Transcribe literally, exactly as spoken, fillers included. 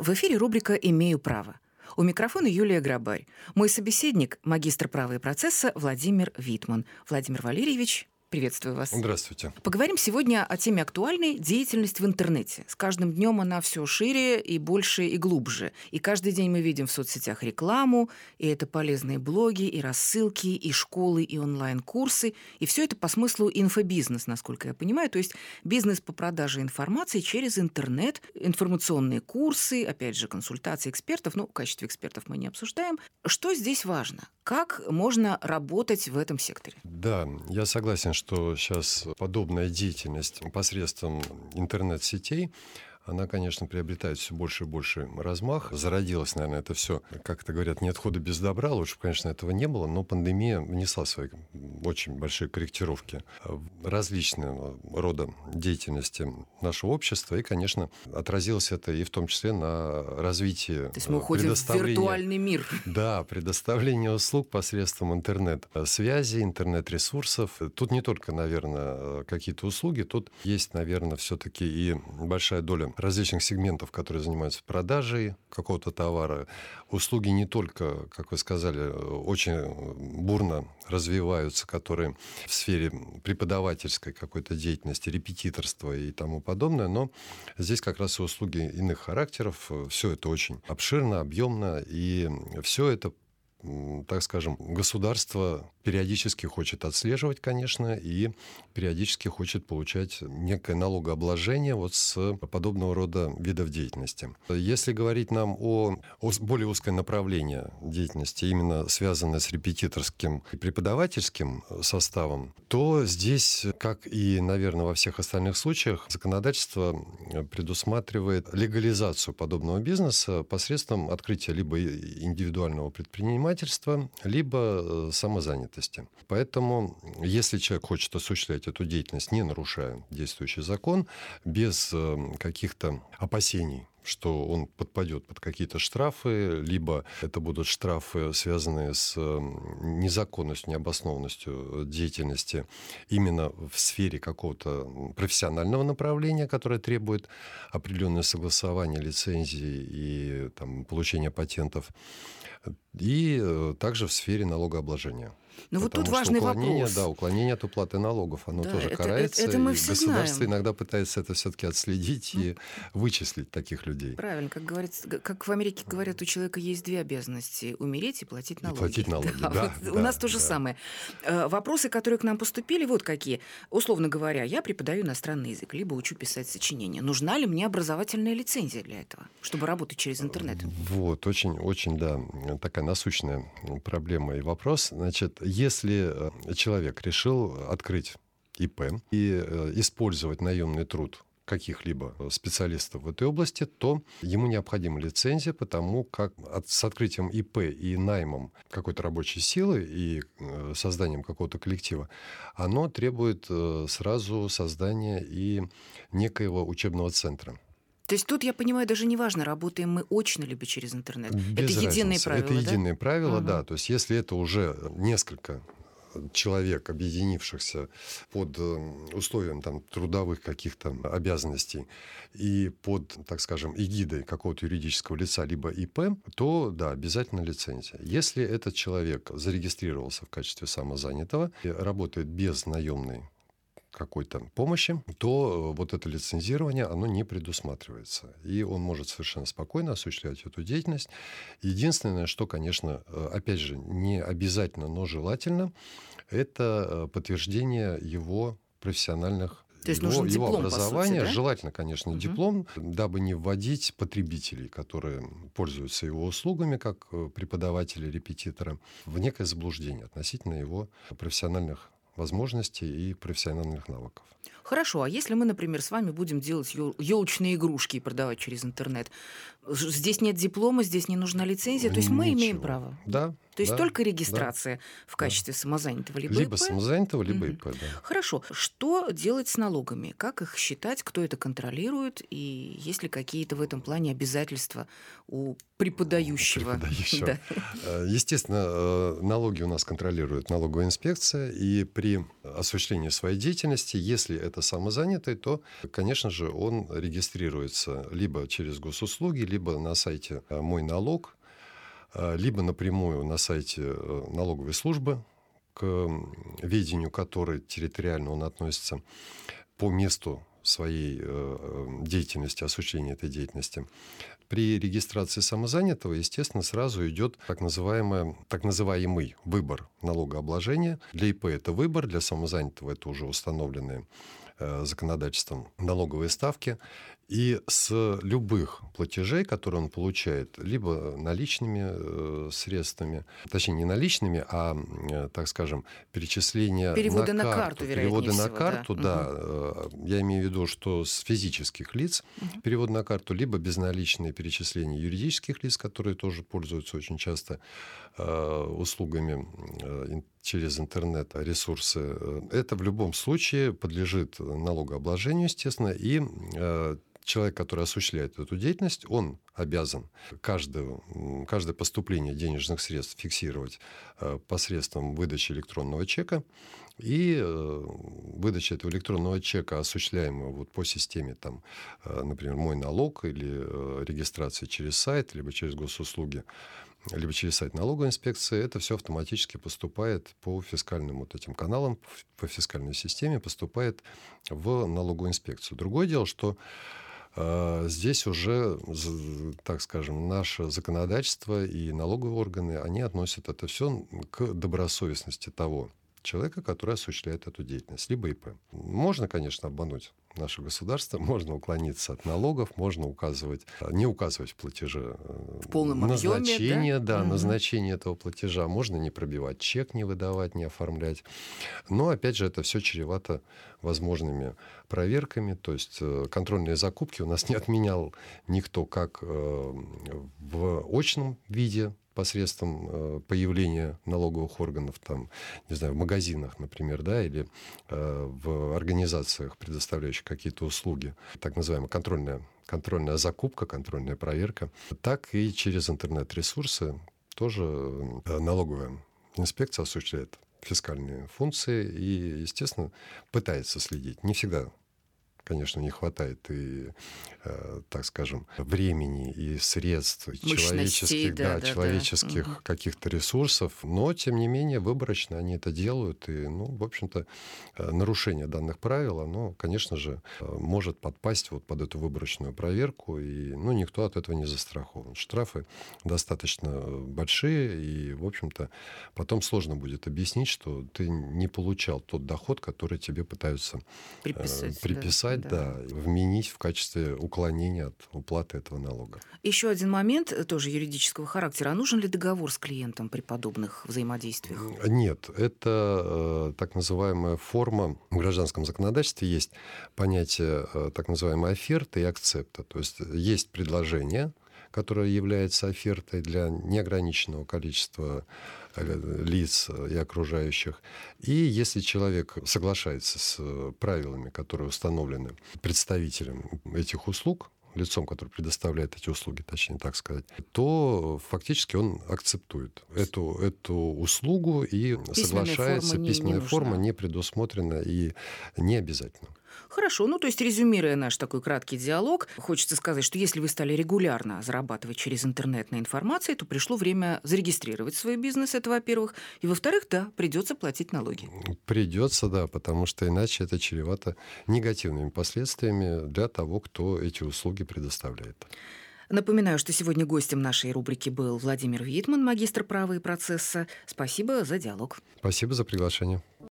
В эфире рубрика «Имею право». У микрофона Юлия Грабарь. Мой собеседник – магистр права и процесса Владимир Витман. Владимир Валерьевич, приветствую вас. Здравствуйте. Поговорим сегодня о теме актуальной – деятельность в интернете. С каждым днем она все шире и больше и глубже. И каждый день мы видим в соцсетях рекламу, и это полезные блоги, и рассылки, и школы, и онлайн-курсы. И все это по смыслу инфобизнес, насколько я понимаю. То есть бизнес по продаже информации через интернет, информационные курсы, опять же, консультации экспертов. Ну, в качестве экспертов мы не обсуждаем. Что здесь важно? Как можно работать в этом секторе? Да, я согласен, что сейчас подобная деятельность посредством интернет-сетей, она, конечно, приобретает все больше и больше размах. Зародилось, наверное, это все, как это говорят, не от хода без добра. Лучше, конечно, этого не было, но пандемия внесла свои очень большие корректировки в различные рода деятельности нашего общества. И, конечно, отразилось это и в том числе на развитии. То есть мы уходим в виртуальный мир. Да, предоставление услуг посредством интернет-связи, интернет-ресурсов. Тут не только, наверное, какие-то услуги, тут есть, наверное, все-таки и большая доля различных сегментов, которые занимаются продажей какого-то товара. Услуги не только, как вы сказали, очень бурно развиваются, которые в сфере преподавательской какой-то деятельности, репетиторства и тому подобное, но здесь как раз и услуги иных характеров. Все это очень обширно, объемно, и все это, так скажем, государство периодически хочет отслеживать, конечно, и периодически хочет получать некое налогообложение вот с подобного рода видов деятельности. Если говорить нам о, о более узкое направление деятельности, именно связанное с репетиторским и преподавательским составом, то здесь, как и, наверное, во всех остальных случаях, законодательство предусматривает легализацию подобного бизнеса посредством открытия либо индивидуального предпринимательства, либо самозанятости. Поэтому, если человек хочет осуществлять эту деятельность, не нарушая действующий закон, без каких-то опасений, что он подпадет под какие-то штрафы, либо это будут штрафы, связанные с незаконностью, необоснованностью деятельности именно в сфере какого-то профессионального направления, которое требует определенное согласование лицензий и там, получения патентов, и также в сфере налогообложения. Ну вот тут важный уклонение, вопрос. Да, уклонение от уплаты налогов, оно да, тоже это, карается. Это, это мы и все государство знаем. иногда пытается это все-таки отследить ну, и вычислить таких людей. Правильно, как говорится, как в Америке говорят, у человека есть две обязанности: умереть и платить налоги. И платить налоги, да. да, да вот у нас да, то же да. самое. Вопросы, которые к нам поступили, вот какие. Условно говоря, я преподаю иностранный язык, либо учу писать сочинения. Нужна ли мне образовательная лицензия для этого, чтобы работать через интернет? Вот, очень, очень, да, такая насущная проблема и вопрос. Значит, если человек решил открыть ИП и использовать наемный труд каких-либо специалистов в этой области, то ему необходима лицензия, потому как от, с открытием ИП и наймом какой-то рабочей силы и созданием какого-то коллектива, оно требует сразу создания и некоего учебного центра. То есть тут, я понимаю, даже не важно, работаем мы очно либо через интернет. Без это единые разницы. правила, Это да? единые правила, угу. да. То есть если это уже несколько человек, объединившихся под условием там, трудовых каких-то обязанностей и под, так скажем, эгидой какого-то юридического лица, либо ИП, то, да, обязательно лицензия. Если этот человек зарегистрировался в качестве самозанятого и работает без наемной какой-то помощи, то вот это лицензирование, оно не предусматривается. И он может совершенно спокойно осуществлять эту деятельность. Единственное, что, конечно, опять же, не обязательно, но желательно, это подтверждение его профессиональных То есть его, нужен его диплом, образования, по сути, да? желательно, конечно, угу. диплом, дабы не вводить потребителей, которые пользуются его услугами, как преподаватели, репетиторы, в некое заблуждение относительно его профессиональных возможностей и профессиональных навыков. Хорошо, а если мы, например, с вами будем делать елочные игрушки и продавать через интернет, здесь нет диплома, здесь не нужна лицензия, то есть мы Ничего. имеем право? Да, То есть да, только да, регистрация в да. качестве самозанятого либо, Либо ИП. самозанятого, либо Мгм. ИП, да. Хорошо. Что делать с налогами? Как их считать? Кто это контролирует? И есть ли какие-то в этом плане обязательства у преподающего? Преподающего. Да. Э, Естественно, э, налоги у нас контролирует налоговая инспекция, и при осуществлении своей деятельности, если это самозанятый, то, конечно же, он регистрируется либо через госуслуги, либо на сайте э, «Мой налог», э, либо напрямую на сайте э, налоговой службы, к м, ведению которой территориально он относится по месту своей э, э, деятельности, осуществления этой деятельности. При регистрации самозанятого, естественно, сразу идет так, называемое, так называемый выбор налогообложения. Для ИП это выбор, для самозанятого это уже установленные э, законодательством налоговые ставки. И с любых платежей, которые он получает, либо наличными э, средствами, точнее не наличными, а, э, так скажем, перечисления Переводы на на карту, карту, вероятнее переводы на всего, да. карту, да, э, я имею в виду, что с физических лиц Мгм. перевод на карту, либо безналичные перечисления юридических лиц, которые тоже пользуются очень часто э, услугами э, ин- через интернет-ресурсы. Э, Это в любом случае подлежит налогообложению, естественно, и э, человек, который осуществляет эту деятельность, он обязан каждое, м, каждое поступление денежных средств фиксировать э, посредством выдачи электронного чека. И э, выдача этого электронного чека, осуществляемого вот по системе, там, э, например, «Мой налог» или э, регистрации через сайт, либо через госуслуги, либо через сайт налоговой инспекции, это все автоматически поступает по фискальным вот этим каналам, по фискальной системе, поступает в налоговую инспекцию. Другое дело, что э, здесь уже, з- так скажем, наше законодательство и налоговые органы, они относят это все к добросовестности того человека, который осуществляет эту деятельность, либо ИП. Можно, конечно, обмануть наше государство, можно уклониться от налогов, можно указывать, э, не указывать в платеже э, В полном объеме, да? назначение, да, Мгм. назначение этого платежа, можно не пробивать чек, не выдавать, не оформлять. Но, опять же, это все чревато возможными проверками, то есть э, контрольные закупки у нас не отменял никто как э, в очном виде, посредством э, появления налоговых органов, там, не знаю, в магазинах, например, да, или э, в организациях, предоставляющих какие-то услуги, так называемая контрольная, контрольная закупка, контрольная проверка, так и через интернет-ресурсы тоже э, налоговая инспекция осуществляет фискальные функции и, естественно, пытается следить. Не всегда, конечно, не хватает и, э, так скажем, времени и средств, и Мощностей, человеческих, да, да, да, да. человеческих Мгм. каких-то ресурсов, но, тем не менее, выборочно они это делают. И, ну, в общем-то, э, нарушение данных правил, оно, конечно же, э, может подпасть вот под эту выборочную проверку, и, ну, никто от этого не застрахован. Штрафы достаточно большие, и, в общем-то, потом сложно будет объяснить, что ты не получал тот доход, который тебе пытаются э, Приписать, да, приписать, да. да, вменить в качестве уклонения от уплаты этого налога. Еще один момент, э, тоже юридического характера. А нужен ли договор с клиентом при подобных взаимодействиях? М, Нет, это э, так называемая форма. В гражданском законодательстве есть понятие э, так называемой оферты и акцепта. То есть есть предложение, которое является офертой для неограниченного количества э, лиц и окружающих. И если человек соглашается с э, правилами, которые установлены представителем этих услуг, лицом, который предоставляет эти услуги, точнее так сказать, то фактически он акцептует эту, эту услугу и Письменная соглашается. форма не, не Письменная форма нужна. не предусмотрена и не обязательна. Хорошо, ну то есть резюмируя наш такой краткий диалог, хочется сказать, что если вы стали регулярно зарабатывать через интернет на информации, то пришло время зарегистрировать свой бизнес, это во-первых, и во-вторых, да, придется платить налоги. Придется, да, потому что иначе это чревато негативными последствиями для того, кто эти услуги предоставляет. Напоминаю, что сегодня гостем нашей рубрики был Владимир Витман, магистр права и процесса. Спасибо за диалог. Спасибо за приглашение.